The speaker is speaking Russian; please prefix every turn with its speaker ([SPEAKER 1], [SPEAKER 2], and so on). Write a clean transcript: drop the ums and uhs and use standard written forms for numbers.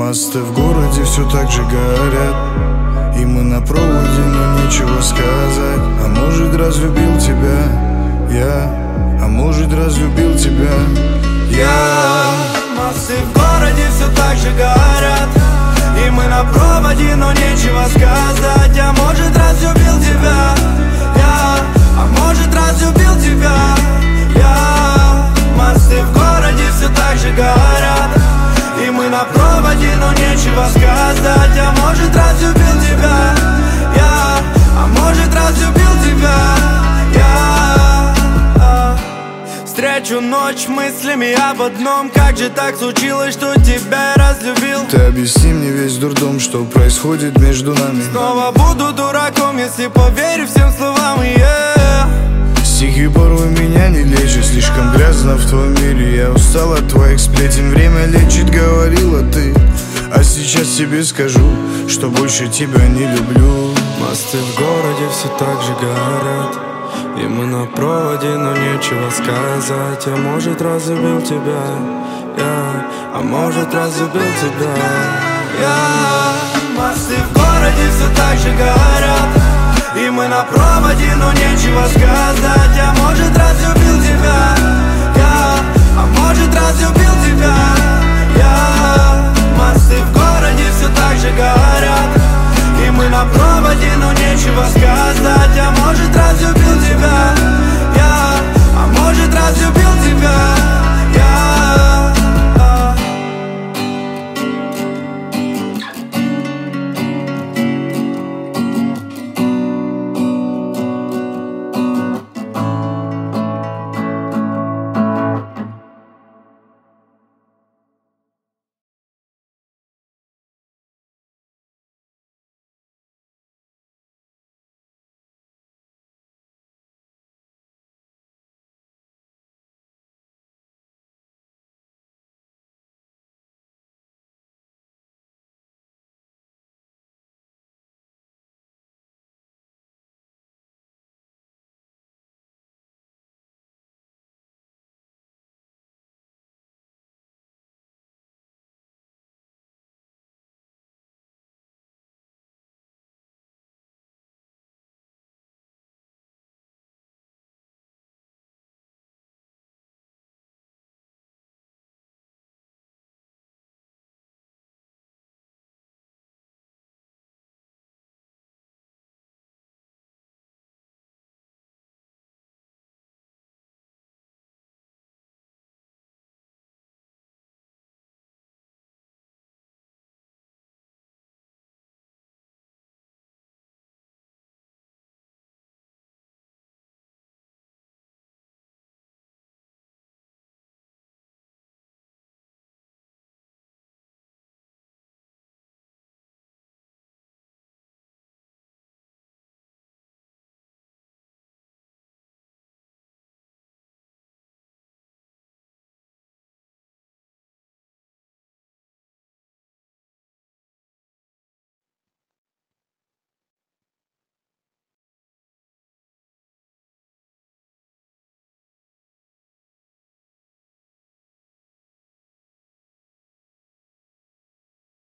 [SPEAKER 1] Мосты в городе все так же горят, и мы на проводе, но нечего сказать. А может, разлюбил тебя я, а может, разлюбил тебя я.
[SPEAKER 2] Мосты в городе все так же горят, и мы на проводе, но нечего сказать. А может, разлюбил тебя я, а может, разлюбил тебя я. Мосты в городе все так же горят, и мы на проводе, но нечего сказать. А может, разлюбил тебя я, а может, разлюбил тебя я. Встречу ночь мыслями об одном: как же так случилось, что тебя я разлюбил?
[SPEAKER 1] Ты объясни мне весь дурдом, что происходит между нами.
[SPEAKER 2] Снова буду дураком, если поверю всем словам,
[SPEAKER 1] Стихи порой меня не лечат, слишком грязно в твоем мире. Я устал от твоих сплетен, время лечит, говорила ты. А сейчас тебе скажу, что больше тебя не люблю.
[SPEAKER 2] Мосты в городе все так же горят, и мы на проводе, но нечего сказать. А может, разлюбил тебя я, а может, разлюбил тебя я. Мосты в городе все так же горят, и мы на проводе, но нечего сказать. А может, разлюбил тебя я, а может, разлюбил тебя я. Мосты в городе все так же горят,